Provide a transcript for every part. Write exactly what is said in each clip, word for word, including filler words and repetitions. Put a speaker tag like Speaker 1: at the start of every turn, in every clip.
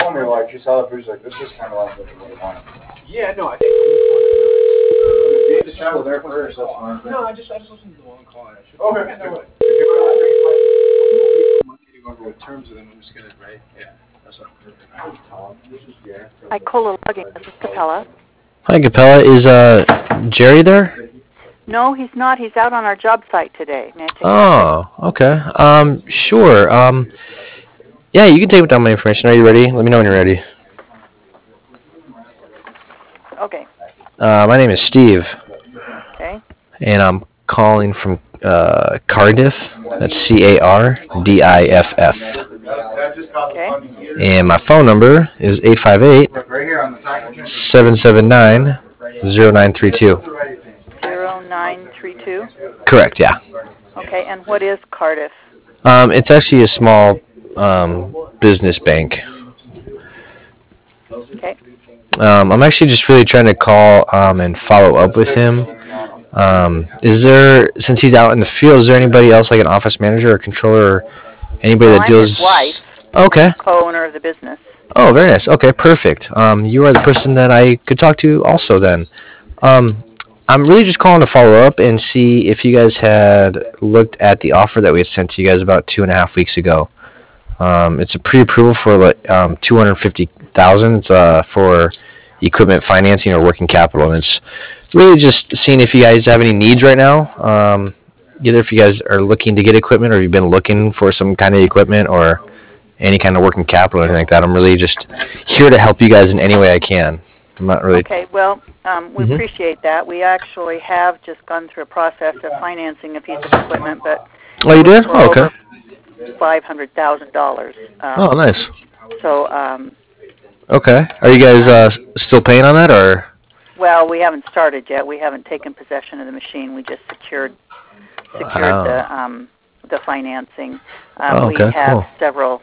Speaker 1: told me, like, she saw the picture, like, this is kind of like what you would want.
Speaker 2: Yeah, no, I think.
Speaker 1: You need to chat with her first, that's fine.
Speaker 2: No, I just I just listened to the one call. I should.
Speaker 1: Okay.
Speaker 2: Yeah, no,
Speaker 1: If you
Speaker 2: Monday to go over with terms with them. I'm just gonna right. Yeah, that's what.
Speaker 3: Icola Logging, this is Capella.
Speaker 4: Hi, Capella. Is uh Jerry there?
Speaker 3: No, he's not. He's out on our job site today. May I take
Speaker 4: Oh, okay. Um, sure. Um, yeah, you can take down my information. Are you ready? Let me know when you're ready.
Speaker 3: Okay.
Speaker 4: Uh, my name is Steve.
Speaker 3: Okay.
Speaker 4: And I'm calling from uh, Cardiff. That's C A R D I F F.
Speaker 3: Okay.
Speaker 4: And my phone number is eight five eight, seven seven nine, zero nine three two.
Speaker 3: zero nine three two?
Speaker 4: Correct, yeah.
Speaker 3: Okay, and what is Cardiff?
Speaker 4: Um, it's actually a small um, business bank.
Speaker 3: Okay.
Speaker 4: Um, I'm actually just really trying to call um, and follow up with him. Um, is there, since he's out in the field, is there anybody else like an office manager or controller or anybody
Speaker 3: well,
Speaker 4: that
Speaker 3: I'm
Speaker 4: deals?
Speaker 3: his wife.
Speaker 4: Okay.
Speaker 3: Co-owner of the business.
Speaker 4: Oh, very nice. Okay, perfect. Um, you are the person that I could talk to also then. Um, I'm really just calling to follow up and see if you guys had looked at the offer that we had sent to you guys about two and a half weeks ago. Um, it's a pre-approval for like um, two hundred fifty thousand dollars uh, for equipment financing or working capital, and it's really just seeing if you guys have any needs right now. Um, either if you guys are looking to get equipment or you've been looking for some kind of equipment or any kind of working capital or anything like that. I'm really just here to help you guys in any way I can. I'm not really.
Speaker 3: Okay, well, um, we
Speaker 4: Mhm.
Speaker 3: appreciate that. We actually have just gone through a process of financing a piece of equipment, but
Speaker 4: Oh, you did?
Speaker 3: for
Speaker 4: Oh, okay.
Speaker 3: over five hundred thousand dollars. Um,
Speaker 4: Oh, nice.
Speaker 3: So, um,
Speaker 4: Okay. Are you guys uh, still paying on that, or?
Speaker 3: well, we haven't started yet. We haven't taken possession of the machine. We just secured secured
Speaker 4: Oh.
Speaker 3: the um, the financing. Um,
Speaker 4: Oh, okay,
Speaker 3: we have
Speaker 4: cool.
Speaker 3: several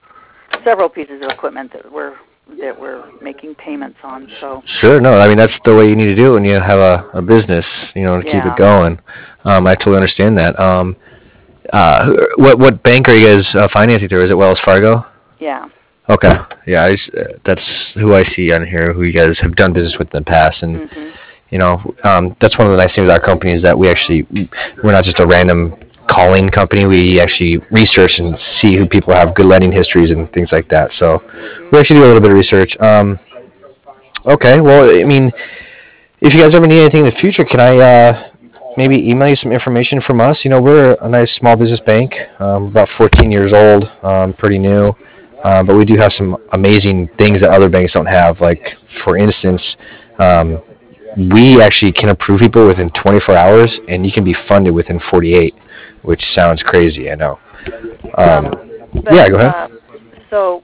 Speaker 3: several pieces of equipment that we're that we're making payments on. So
Speaker 4: Sure. No, I mean that's the way you need to do it when you have a, a business, you know, to keep
Speaker 3: Yeah.
Speaker 4: it going. Um, I totally understand that. Um, uh, who- what what bank are you guys uh, financing through? Is it Wells Fargo?
Speaker 3: yeah,
Speaker 4: Okay. Yeah, I just, uh, that's who I see on here, who you guys have done business with in the past, and
Speaker 3: hmm
Speaker 4: you know, um, that's one of the nice things with our company is that we actually we're not just a random calling company. We actually research and see who people have good lending histories and things like that. So we actually do a little bit of research. Um, okay. Well, I mean, if you guys ever need anything in the future, can I uh, maybe email you some information from us? You know, we're a nice small business bank, um, about fourteen years old, um, pretty new, uh, but we do have some amazing things that other banks don't have. Like, for instance, um, we actually can approve people within twenty-four hours, and you can be funded within forty-eight, which sounds crazy, I know. Um,
Speaker 3: but,
Speaker 4: yeah, go ahead.
Speaker 3: Uh, so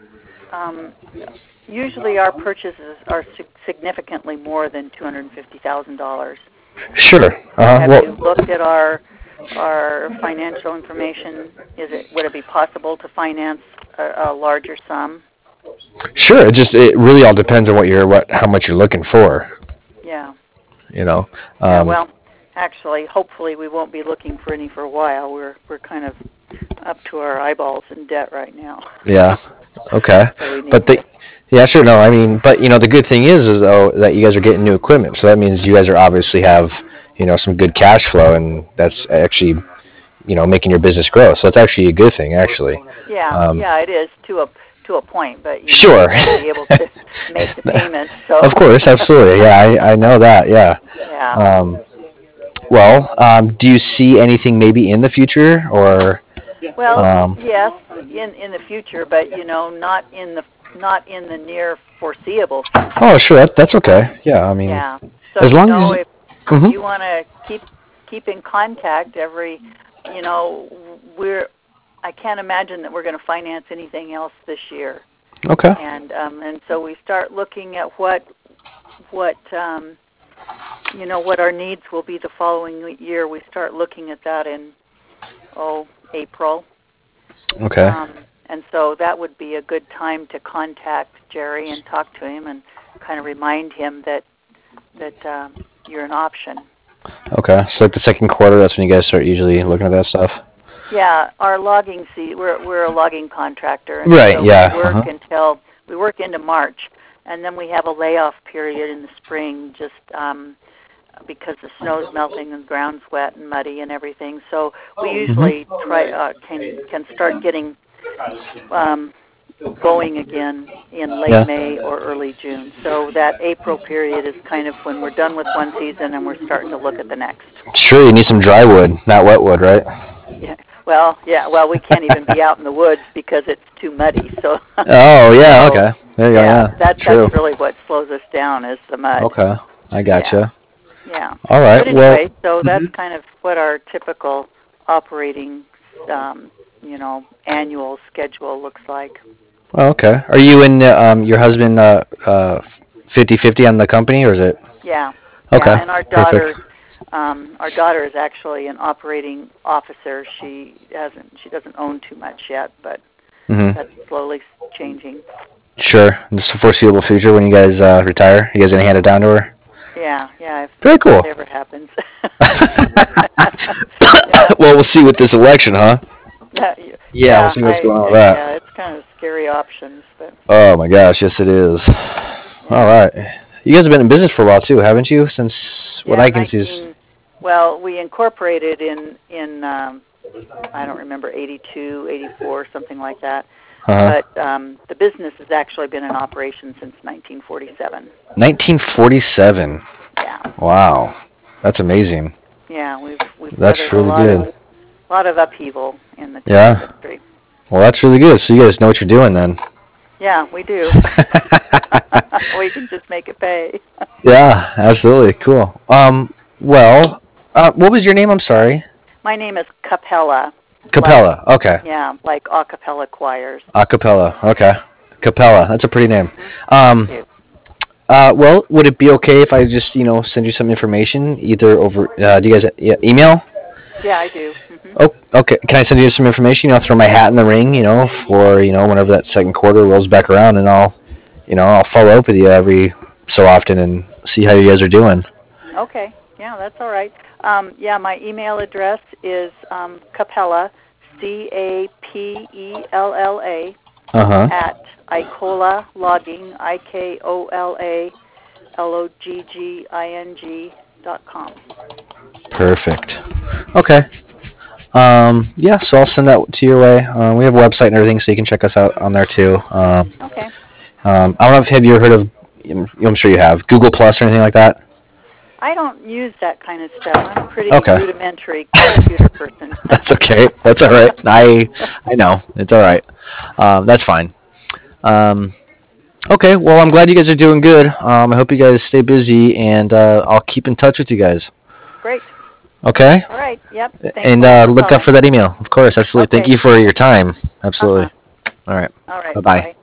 Speaker 3: um, usually our purchases are sig- significantly more than two hundred fifty thousand dollars.
Speaker 4: Sure. Uh-huh.
Speaker 3: Have
Speaker 4: Well,
Speaker 3: you looked at our our financial information? Is it would it be possible to finance a, a larger sum?
Speaker 4: sure. It just it really all depends on what you're what how much you're looking for.
Speaker 3: Yeah.
Speaker 4: You know.
Speaker 3: Yeah.
Speaker 4: Um,
Speaker 3: Well, actually, hopefully we won't be looking for any for a while. We're we're kind of up to our eyeballs in debt right now.
Speaker 4: Yeah. Okay.
Speaker 3: So we need
Speaker 4: But the
Speaker 3: to,
Speaker 4: yeah, sure. No, I mean, but you know, the good thing is, is though that you guys are getting new equipment, so that means you guys are obviously have you know some good cash flow, and that's actually you know making your business grow. So that's actually a good thing, actually.
Speaker 3: yeah,
Speaker 4: Um,
Speaker 3: yeah, it is to a to a point, but you know,
Speaker 4: Sure.
Speaker 3: you have to be able to make the payments. So
Speaker 4: Of course, absolutely. Yeah, I, I know that. Yeah.
Speaker 3: yeah.
Speaker 4: Um, well, um, do you see anything maybe in the future, or?
Speaker 3: Well,
Speaker 4: Um,
Speaker 3: yes, in in the future, but you know, not in the not in the near foreseeable future.
Speaker 4: oh, sure. That, that's okay. Yeah, I mean,
Speaker 3: Yeah. So
Speaker 4: as
Speaker 3: you
Speaker 4: long
Speaker 3: know,
Speaker 4: as.
Speaker 3: if
Speaker 4: Mhm.
Speaker 3: you want to keep keep in contact every, you know, we're. I can't imagine that we're going to finance anything else this year,
Speaker 4: Okay.
Speaker 3: and um, and so we start looking at what what um, you know what our needs will be the following year. We start looking at that in oh April.
Speaker 4: Okay.
Speaker 3: Um, and so that would be a good time to contact Jerry and talk to him and kind of remind him that that um, you're an option.
Speaker 4: Okay. So like the second quarter, that's when you guys start usually looking at that stuff.
Speaker 3: Yeah, our logging see we're we're a logging contractor, and
Speaker 4: Right,
Speaker 3: so
Speaker 4: yeah,
Speaker 3: we work
Speaker 4: uh-huh.
Speaker 3: until we work into March, and then we have a layoff period in the spring, just um, because the snow's melting and the ground's wet and muddy and everything. So we usually try uh, can can start getting um, going again in late
Speaker 4: Yeah.
Speaker 3: May or early June. So that April period is kind of when we're done with one season and we're starting to look at the next.
Speaker 4: Sure, you need some dry wood, not wet wood, right?
Speaker 3: Yeah. Well, yeah. Well, we can't even be out in the woods because it's too muddy. So.
Speaker 4: Oh, yeah,
Speaker 3: So,
Speaker 4: okay. There you go,
Speaker 3: yeah,
Speaker 4: yeah.
Speaker 3: that,
Speaker 4: True.
Speaker 3: that's really what slows us down is the mud.
Speaker 4: Okay, I gotcha.
Speaker 3: Yeah.
Speaker 4: All right,
Speaker 3: But
Speaker 4: well,
Speaker 3: anyway, so that's kind of what our typical operating, um, you know, annual schedule looks like.
Speaker 4: oh, okay. Are you and uh, um, your husband uh, uh, fifty-fifty on the company, or is it?
Speaker 3: Yeah.
Speaker 4: Okay,
Speaker 3: Yeah, and our
Speaker 4: perfect.
Speaker 3: daughter, um, our daughter is actually an operating officer. She hasn't, she doesn't own too much yet, but
Speaker 4: Mm-hmm.
Speaker 3: that's slowly changing.
Speaker 4: Sure. This is the foreseeable future when you guys uh, retire. You guys gonna hand it down to her?
Speaker 3: Yeah, yeah. If
Speaker 4: Very cool.
Speaker 3: that ever happens.
Speaker 4: Well, we'll see with this election, huh?
Speaker 3: Yeah, y-
Speaker 4: Yeah, we'll see what's
Speaker 3: I-
Speaker 4: going on with
Speaker 3: Yeah,
Speaker 4: that.
Speaker 3: it's kind of scary options, but
Speaker 4: Oh my gosh, yes it is. All right. You guys have been in business for a while too, haven't you? Since what
Speaker 3: yeah,
Speaker 4: I can see is.
Speaker 3: nineteen Well, we incorporated in in um, I don't remember eighty-two, eighty-four, something like that.
Speaker 4: Uh-huh.
Speaker 3: But um, the business has actually been in operation since nineteen forty-seven.
Speaker 4: nineteen forty-seven.
Speaker 3: Yeah,
Speaker 4: Wow, that's amazing.
Speaker 3: yeah, we've we've
Speaker 4: That's
Speaker 3: weathered a
Speaker 4: really
Speaker 3: lot
Speaker 4: good.
Speaker 3: of lot of upheaval in the
Speaker 4: Yeah.
Speaker 3: tech industry.
Speaker 4: Well, that's really good. So you guys know what you're doing then.
Speaker 3: Yeah, we do. We can just make it pay.
Speaker 4: Yeah, absolutely. Cool. Um, well, uh, what was your name? I'm sorry.
Speaker 3: My name is Capella.
Speaker 4: Capella. Okay.
Speaker 3: Yeah, like a cappella choirs.
Speaker 4: Acapella. Okay. Capella. That's a pretty name. Um,
Speaker 3: Thank you.
Speaker 4: uh, well, would it be okay if I just, you know, send you some information either over, uh, do you guys yeah, email?
Speaker 3: Yeah, I do. hmm
Speaker 4: Oh, okay. Can I send you some information? You know, throw my hat in the ring, you know, for, you know, whenever that second quarter rolls back around, and I'll, you know, I'll follow up with you every so often and see how you guys are doing.
Speaker 3: Okay. Yeah, that's all right. Um, yeah, my email address is um, Capella, C A P E L L A,
Speaker 4: Uh-huh.
Speaker 3: at Icola Logging, I K O L A L O G G I N G dot com.
Speaker 4: Perfect. Okay. Um, yeah, so I'll send that to your way. Um, we have a website and everything, so you can check us out on there too. Um,
Speaker 3: Okay.
Speaker 4: um, I don't know if have you ever heard of, I'm sure you have, Google Plus or anything like that?
Speaker 3: I don't use that kind of stuff. I'm a pretty
Speaker 4: Okay.
Speaker 3: rudimentary computer person.
Speaker 4: That's okay. That's all right. I I know. It's all right. Um, that's fine. Um, okay. Well, I'm glad you guys are doing good. Um, I hope you guys stay busy, and uh, I'll keep in touch with you guys.
Speaker 3: Great.
Speaker 4: Okay?
Speaker 3: All right. Yep. Thanks
Speaker 4: And
Speaker 3: so much
Speaker 4: uh,
Speaker 3: for
Speaker 4: look out
Speaker 3: calling.
Speaker 4: for that email. Of course. Absolutely. Thank
Speaker 3: Okay.
Speaker 4: you for your time. Absolutely.
Speaker 3: Uh-huh.
Speaker 4: All right.
Speaker 3: All right.
Speaker 4: Bye-bye.
Speaker 3: Bye.